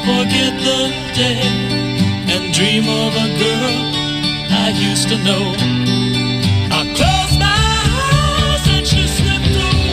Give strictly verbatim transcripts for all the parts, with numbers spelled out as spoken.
forget the day and dream of a girl I used to know. I closed my eyes and she slipped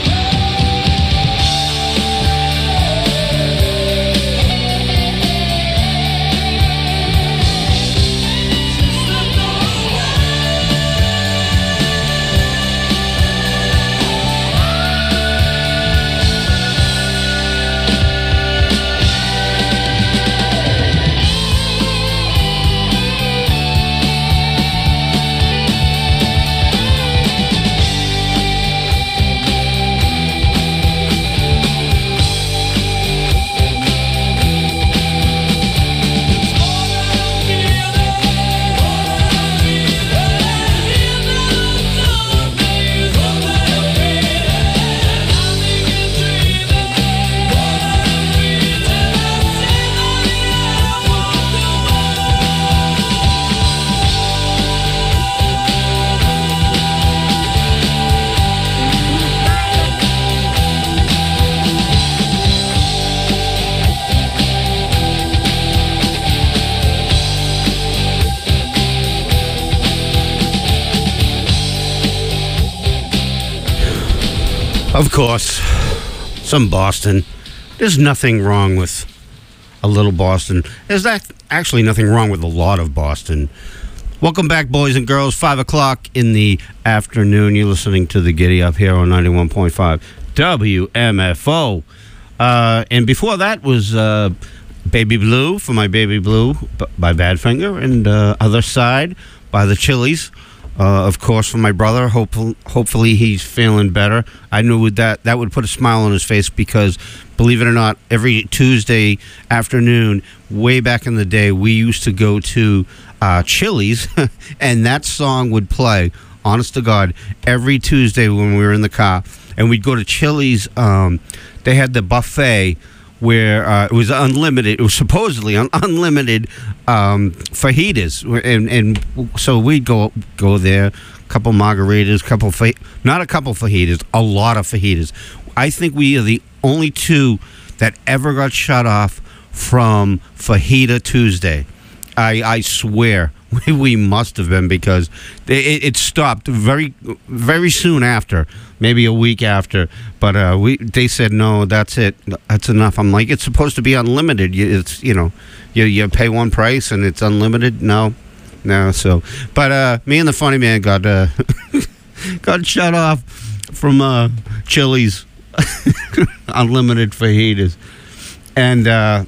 Of course, some Boston. There's nothing wrong with a little Boston. There's that, actually nothing wrong with a lot of Boston. Welcome back, boys and girls. Five o'clock in the afternoon. You're listening to the Giddy Up here on ninety-one point five W M F O. Uh, and before that was uh, Baby Blue for My Baby Blue by Badfinger, and uh, Other Side by the Chili's. Uh, of course, for my brother. Hopefully, hopefully he's feeling better. I knew that that would put a smile on his face because, believe it or not, every Tuesday afternoon, way back in the day, we used to go to uh, Chili's, and that song would play, honest to God, every Tuesday when we were in the car. And we'd go to Chili's. Um, they had the buffet where uh, it was unlimited. It was supposedly un- unlimited um, fajitas, and and so we'd go go there, a couple margaritas, couple fa- not a couple fajitas, a lot of fajitas. I think we are the only two that ever got shut off from Fajita Tuesday. I I swear we must have been, because it, it stopped very very soon after. Maybe a week after, but uh, we they said no, that's it, that's enough. I'm like, it's supposed to be unlimited. You, it's you know, you you pay one price and it's unlimited. No, no. So, but uh, me and the funny man got uh, got shut off from uh, Chili's unlimited fajitas, and uh,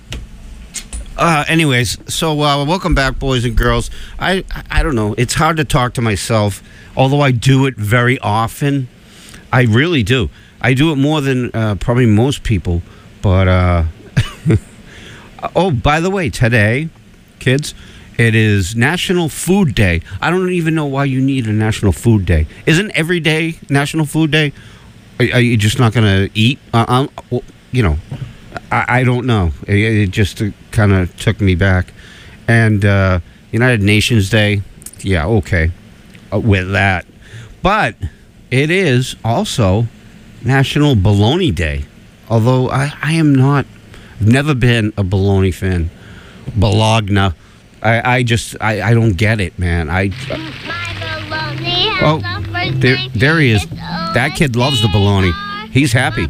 uh, anyways, so uh, welcome back, boys and girls. I I don't know. It's hard to talk to myself, although I do it very often. I really do. I do it more than uh, probably most people. But, uh, oh, by the way, today, kids, it is National Food Day. I don't even know why you need a National Food Day. Isn't every day National Food Day? Are, are you just not going to eat? Uh, um, well, you know, I, I don't know. It, it just uh, kind of took me back. And uh, United Nations Day, yeah, okay, uh, with that. But it is also National Bologna Day. Although I, I am not, I've never been a bologna fan. Bologna. I, I just, I, I don't get it, man. I. Uh, oh, there, there he is. That kid loves the bologna. He's happy.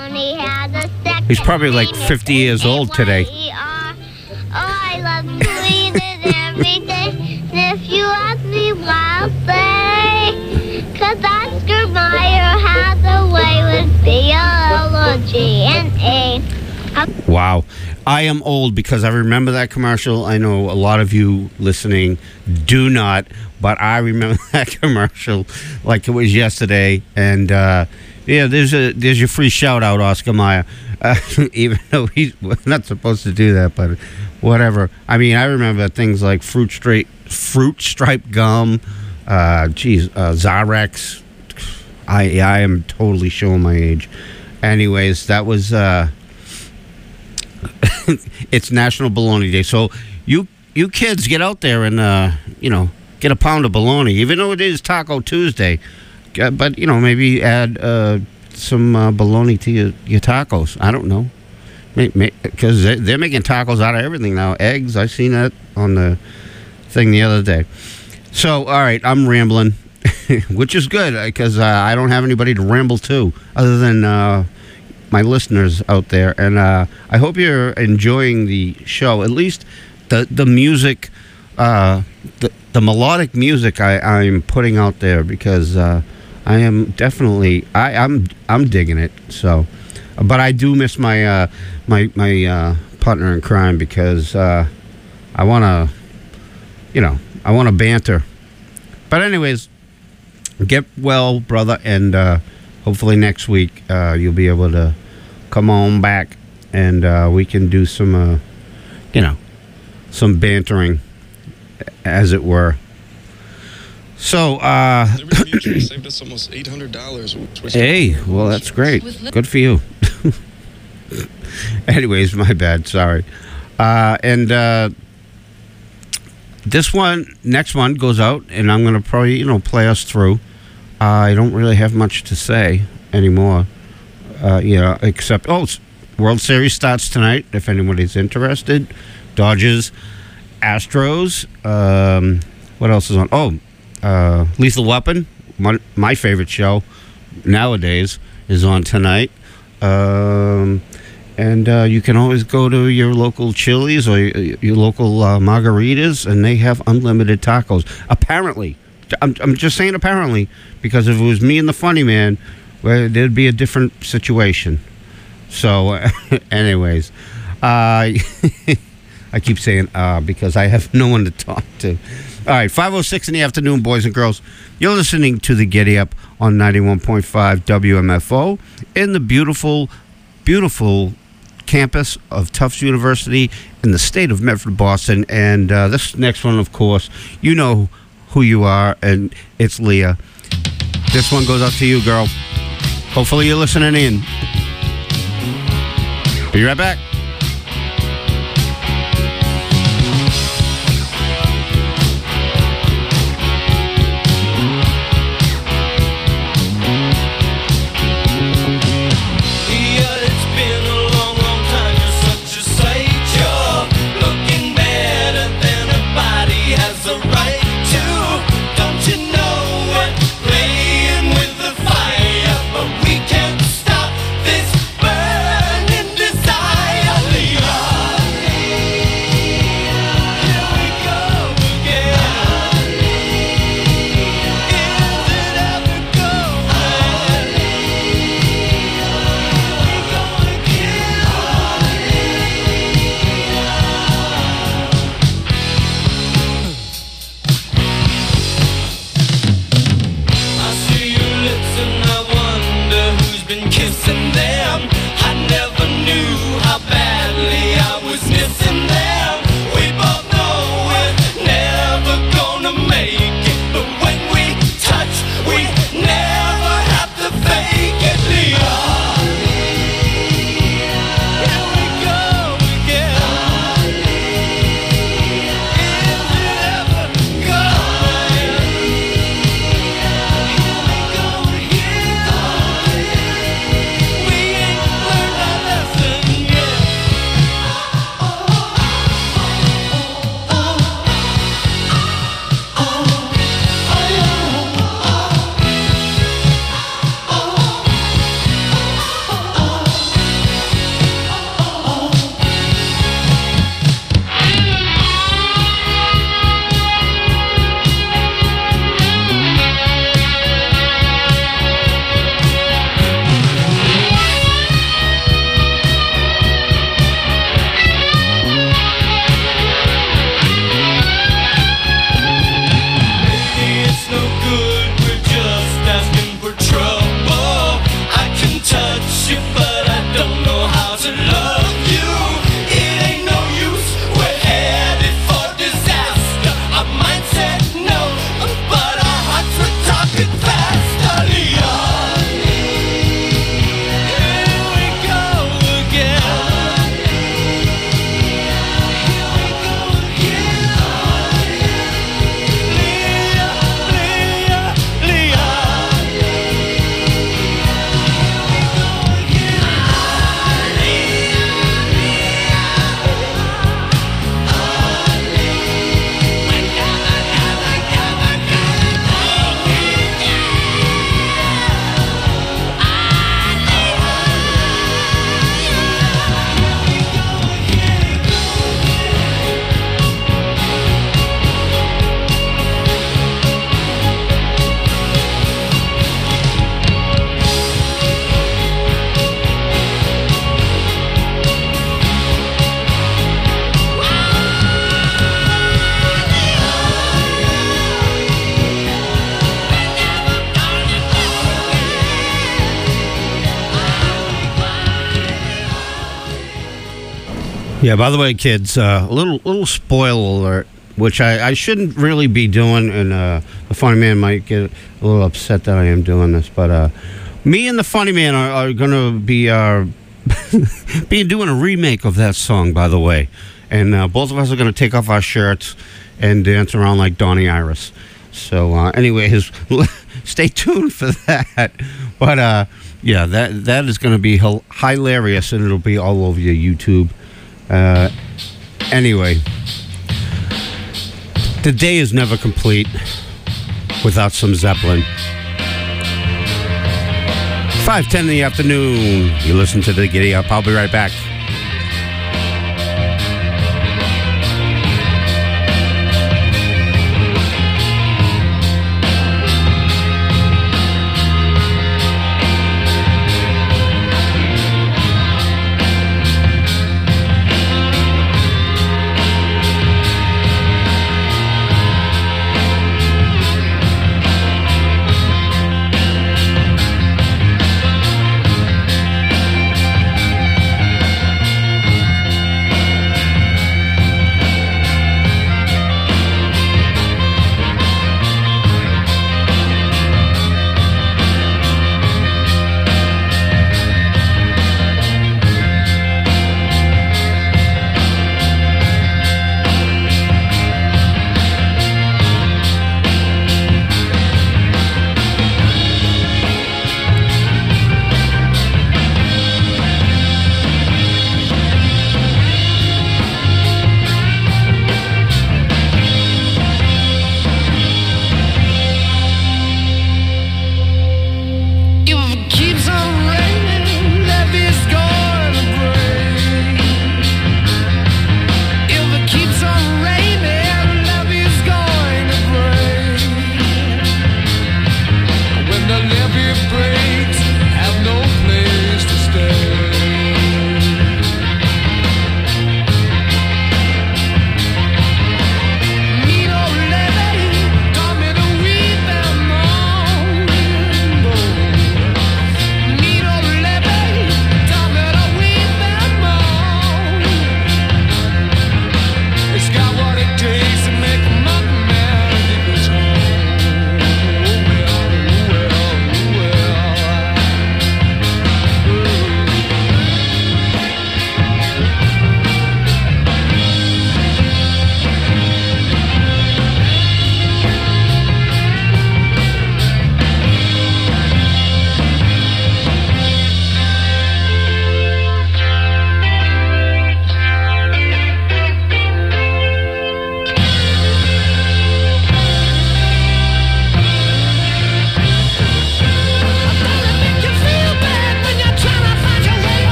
He's probably like fifty years old today. Oh, I love to eat it every day. If you ask me why, I'll say, 'cause Oscar Mayer has a way with B L O G N A. Wow. I am old because I remember that commercial. I know a lot of you listening do not, but I remember that commercial like it was yesterday. And uh, yeah, there's a there's your free shout out, Oscar Mayer. Uh, even though he's not supposed to do that, but whatever. I mean, I remember things like fruit stripe, fruit stripe gum. Uh, geez, uh, Zarex. I I am totally showing my age. Anyways, that was. Uh, it's National Bologna Day, so you you kids get out there and uh, you know, get a pound of bologna, even though it is Taco Tuesday. But you know, maybe add uh, some uh, bologna to your, your tacos. I don't know. Because they're making tacos out of everything now. Eggs, I seen that on the thing the other day. So, all right, I'm rambling, which is good because uh, I don't have anybody to ramble to other than uh, my listeners out there. And uh, I hope you're enjoying the show. At least the the music, uh, the the melodic music I, I'm putting out there because uh, I am definitely I, I'm I'm digging it. So, but I do miss my uh, my my uh, partner in crime because uh, I want to, you know, I want to banter. But anyways, get well, brother, and uh, hopefully next week uh, you'll be able to come on back and uh, we can do some, uh, you know, some bantering, as it were. So, uh... Liberty Mutual saved us almost eight hundred dollars. Hey, well, that's great. Good for you. Anyways, my bad. Sorry. Uh, and uh, this one, next one goes out, and I'm going to probably, you know, play us through. Uh, I don't really have much to say anymore, uh, you know, except, oh, World Series starts tonight, if anybody's interested. Dodgers, Astros. Um, what else is on? Oh, uh, Lethal Weapon, my, my favorite show nowadays, is on tonight. Um, and uh, you can always go to your local Chili's or your, your local uh, margaritas, and they have unlimited tacos. Apparently. I'm, I'm just saying apparently, because if it was me and the funny man, well, there'd be a different situation. So, uh, anyways, uh, I keep saying uh, because I have no one to talk to. All right, five oh six in the afternoon, boys and girls. You're listening to the Giddy Up on ninety-one point five W M F O in the beautiful, beautiful campus of Tufts University in the state of Medford, Boston. And uh, this next one, of course, you know who you are, and it's Leah. This one goes out to you, girl. Hopefully you're listening in. Be right back. Fire, but we can't stop this burning desire. Yeah, by the way, kids, uh, a little little spoiler alert, which I, I shouldn't really be doing, and uh, the Funny Man might get a little upset that I am doing this, but uh, me and the Funny Man are, are going to be uh, be doing a remake of that song, by the way, and uh, both of us are going to take off our shirts and dance around like Donnie Iris. So, uh, anyways, stay tuned for that. But uh, yeah, that that is going to be hil- hilarious, and it'll be all over your YouTube. Uh, anyway, the day is never complete without some Zeppelin. five ten in the afternoon. You listen to the Giddy Up. I'll be right back.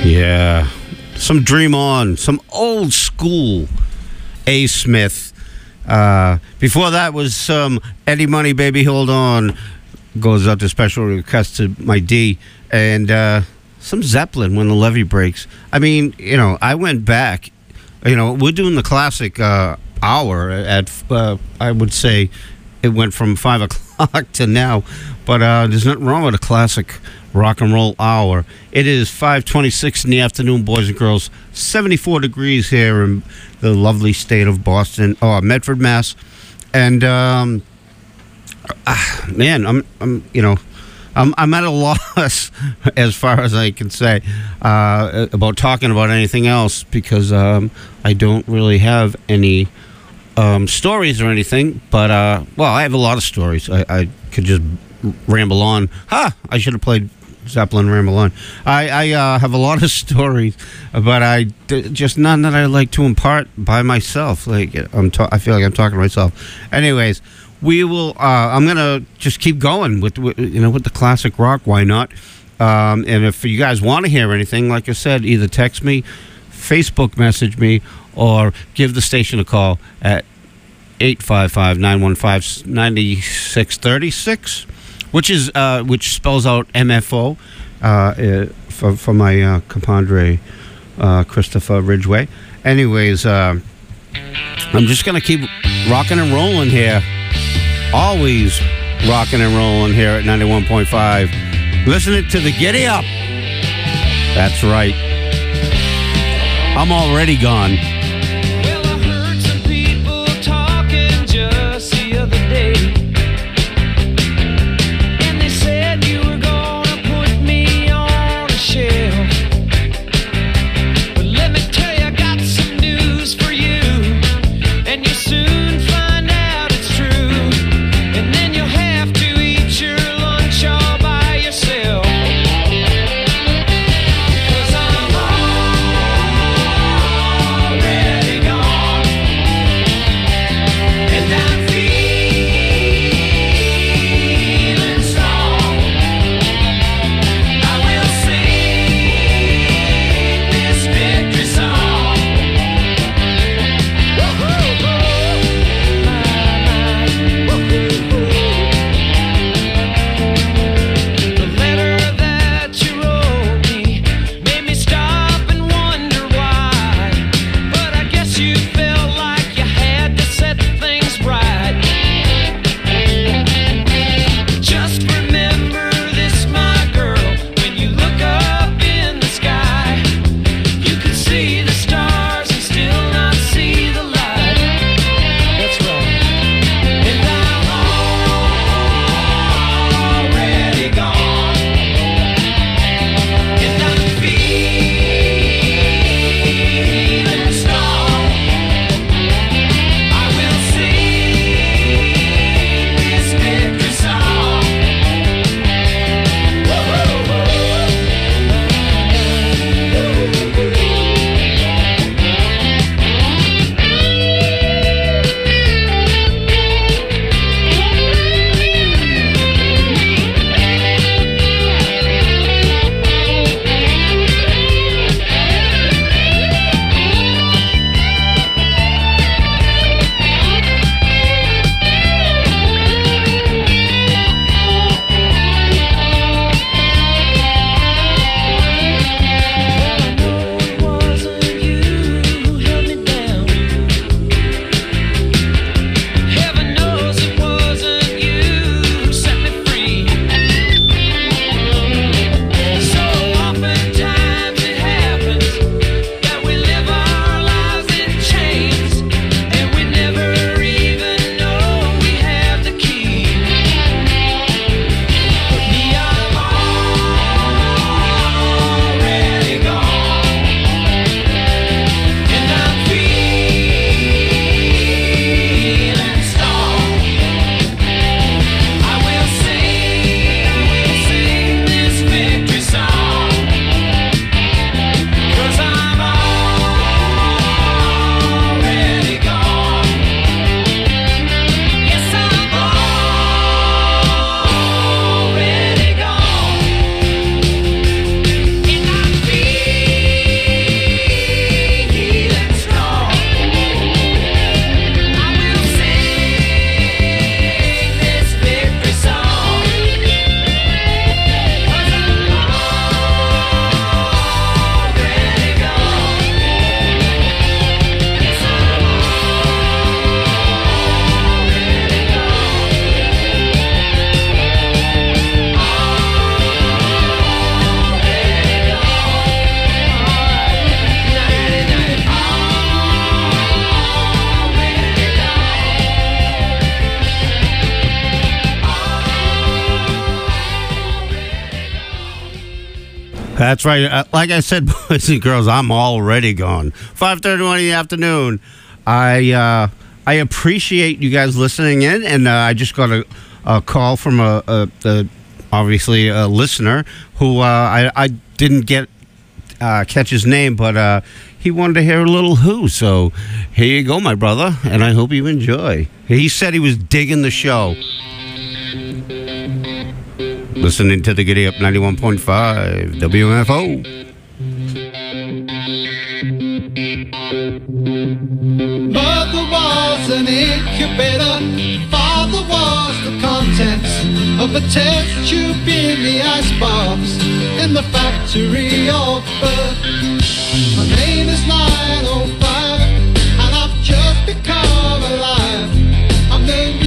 Yeah. Some Dream On, some old school A. Smith. Uh, before that was some Eddie Money, Baby Hold On. Goes out to special request to my D. And uh, some Zeppelin, When the Levee Breaks. I mean, you know, I went back. You know, we're doing the classic uh, hour at, uh, I would say, it went from five o'clock to now. But uh, there's nothing wrong with a classic rock and roll hour. It is five twenty-six in the afternoon, boys and girls. seventy-four degrees here in the lovely state of Boston, oh, Medford, Mass. And um, ah, man, I'm, I'm, you know, I'm, I'm at a loss as far as I can say uh, about talking about anything else because um, I don't really have any um, stories or anything. But uh, well, I have a lot of stories. I, I could just ramble on. Ha! I should have played Zeppelin Ramble On. I, I uh, have a lot of stories, but I just none that I like to impart by myself. Like I'm, ta- I feel like I'm talking to myself. Anyways, we will. Uh, I'm gonna just keep going with, with you know with the classic rock. Why not? Um, and if you guys want to hear anything, like I said, either text me, Facebook message me, or give the station a call at eight five five, nine one five, nine six three six. Which is uh, which spells out M F O uh, uh, for for my uh, compadre uh, Christopher Ridgway. Anyways, uh, I'm just gonna keep rocking and rolling here. Always rocking and rolling here at ninety-one point five. Listening to the Giddy Up. That's right. I'm already gone. Well, I heard some people talking just the other day. Already That's right. Uh, like I said, boys and girls, I'm already gone. five thirty-one in the afternoon. I uh, I appreciate you guys listening in, and uh, I just got a, a call from a, a, a obviously a listener who uh, I I didn't get uh, catch his name, but uh, he wanted to hear a little Who. So here you go, my brother, and I hope you enjoy. He said he was digging the show. Listening to the Giddy Up ninety-one point five W M F O. Mother was an incubator, father was the contents of a test tube in the icebox in the factory of birth. My name is nine oh five, and I've just become alive. I'm the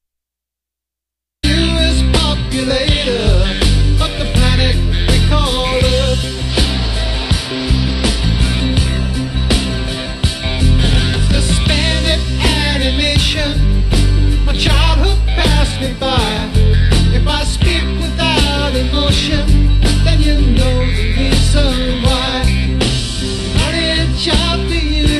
newest populator of the planet we call Earth. Suspended animation, my childhood passed me by. If I speak without emotion, then you know the reason why. I didn't shout to you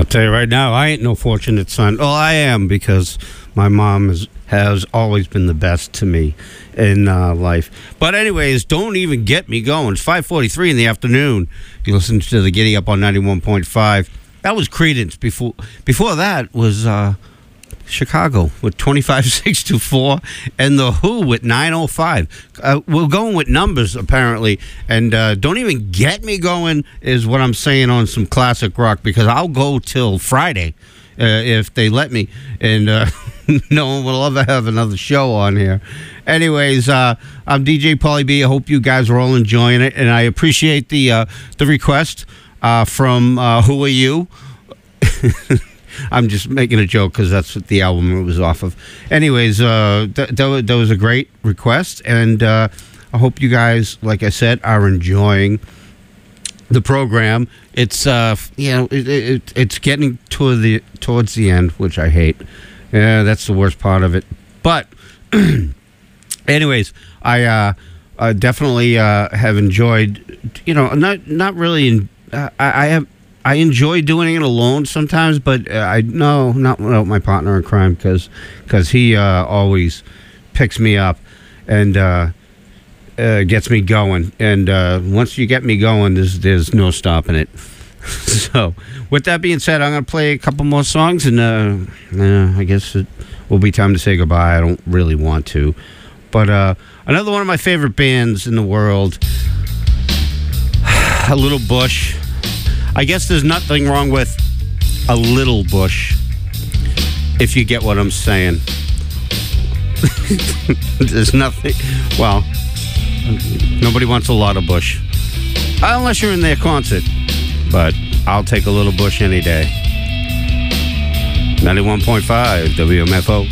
tell you right now, I ain't no fortunate son. Well, I am, because my mom is, has always been the best to me in uh, life. But anyways, don't even get me going. It's five forty-three in the afternoon. You listen to the Giddy Up on ninety-one point five. That was Creedence. Before before that was uh, Chicago with twenty-five six two four, and The Who with nine oh five. Uh, we're going with numbers, apparently. And uh, don't even get me going is what I'm saying on some classic rock, because I'll go till Friday uh, if they let me. And uh, no one will ever have another show on here. Anyways, uh, I'm D J Pauly B. I hope you guys are all enjoying it, and I appreciate the, uh, the request uh, from uh, Who Are You? I'm just making a joke because that's what the album it was off of. Anyways, uh, th- th- that was a great request, and uh, I hope you guys, like I said, are enjoying the program. It's uh, you know, it, it, it's getting to the towards the end, which I hate. Yeah, that's the worst part of it. But, anyways, I uh, uh, definitely uh, have enjoyed. You know, not not really. In, uh, I, I have. I enjoy doing it alone sometimes, but uh, I no, not without my partner in crime, because because he uh, always picks me up and uh, uh, gets me going. And uh, once you get me going, there's there's no stopping it. So, with that being said, I'm going to play a couple more songs, and uh, uh, I guess it will be time to say goodbye. I don't really want to, but uh, another one of my favorite bands in the world, A Little Bush. I guess there's nothing wrong with a little bush, if you get what I'm saying. There's nothing. Well, nobody wants a lot of bush, unless you're in their concert. But I'll take a little bush any day. ninety-one point five W M F O.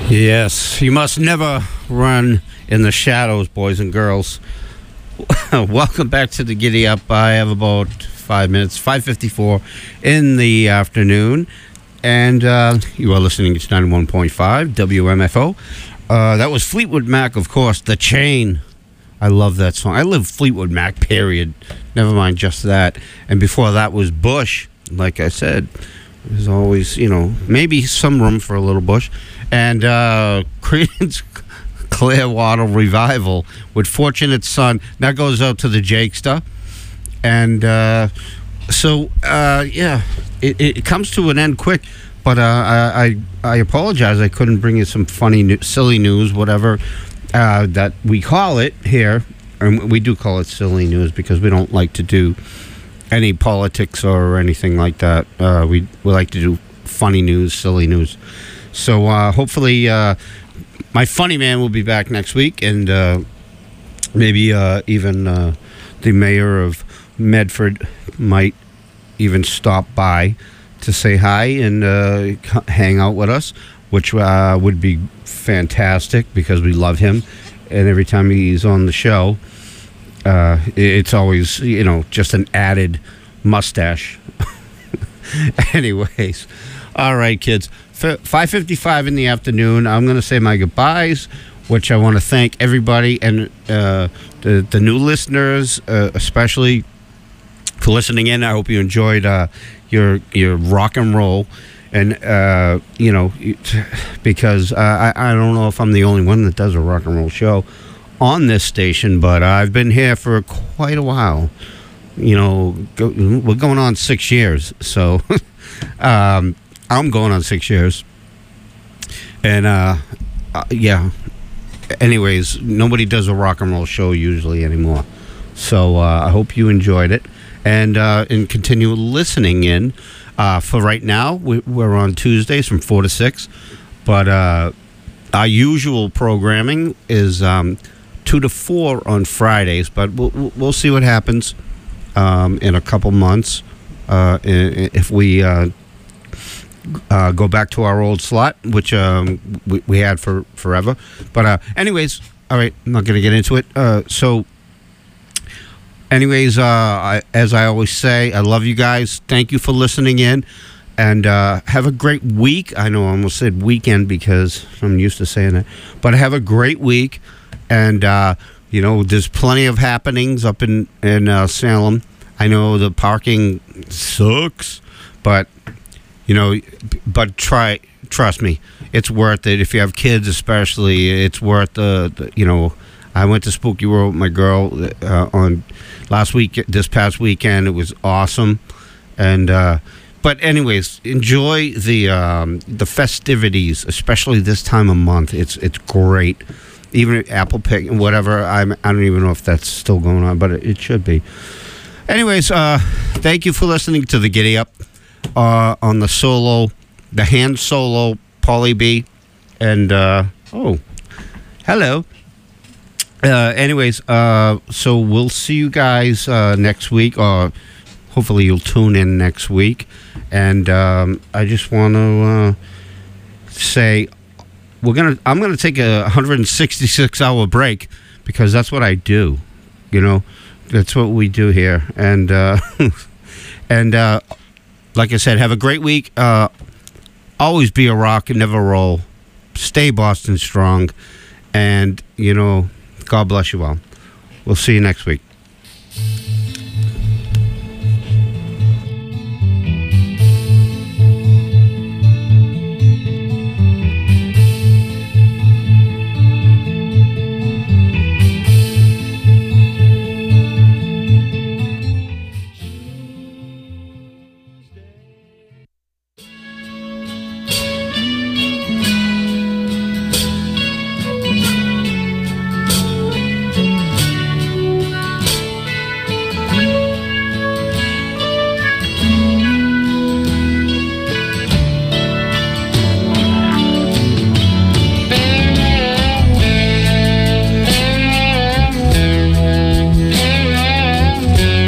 Yes, you must never run in the shadows, boys and girls. Welcome back to the Giddy Up. I have about five minutes, five fifty-four in the afternoon, and uh, you are listening to ninety-one point five W M F O. Uh, that was Fleetwood Mac, of course, The Chain. I love that song. I live Fleetwood Mac, period. Never mind just that. And before that was Bush, like I said. There's always, you know, maybe some room for a little Bush. And uh, Creedence Clearwater Revival with Fortunate Son. That goes out to the Jakester. And uh, so, uh, yeah, it, it comes to an end quick. But uh, I, I I apologize. I couldn't bring you some funny, new, silly news, whatever uh, that we call it here. And we do call it silly news because we don't like to do any politics or anything like that. Uh, we we like to do funny news, silly news. So uh, hopefully uh, my funny man will be back next week, and uh, maybe uh, even uh, the mayor of Medford might even stop by to say hi and uh, hang out with us, which uh, would be fantastic because we love him, and every time he's on the show, Uh, it's always, you know, just an added mustache. Anyways, all right, kids. five fifty-five in the afternoon. I'm going to say my goodbyes, which I want to thank everybody and uh, the, the new listeners, uh, especially for listening in. I hope you enjoyed uh, your your rock and roll. And, uh, you know, because uh, I, I don't know if I'm the only one that does a rock and roll show on this station, but I've been here for quite a while. You know, go, we're going on six years, so um, I'm going on six years. And, uh, uh, yeah, anyways, nobody does a rock and roll show usually anymore. So uh, I hope you enjoyed it, and, uh, and continue listening in. Uh, for right now, we, we're on Tuesdays from four to six, but uh, our usual programming is Um, two to four on Fridays, but we'll we'll see what happens um, in a couple months uh, if we uh, uh, go back to our old slot, which um, we, we had for forever. But uh, anyways, all right, I'm not going to get into it. Uh, so, anyways, uh, I, as I always say, I love you guys. Thank you for listening in, and uh, have a great week. I know I almost said weekend because I'm used to saying that, but have a great week. And, uh, you know, there's plenty of happenings up in, in uh, Salem. I know the parking sucks, but, you know, but try, trust me, it's worth it. If you have kids especially, it's worth the, the you know, I went to Spooky World with my girl uh, on last week, this past weekend. It was awesome. And, uh, but anyways, enjoy the um, the festivities, especially this time of month. It's it's great. Even apple pick and whatever, I'm, I don't even know if that's still going on, but it, it should be. Anyways, uh, thank you for listening to the Giddy Up uh, on the solo, the hand solo, Paulie B. And, uh, oh, hello. Uh, anyways, uh, so we'll see you guys uh, next week, or hopefully you'll tune in next week. And um, I just want to uh, say, We're gonna. I'm gonna take a one hundred sixty-six hour break because that's what I do. You know, that's what we do here. And uh, and uh, like I said, have a great week. Uh, always be a rock and never roll. Stay Boston strong, and you know, God bless you all. We'll see you next week.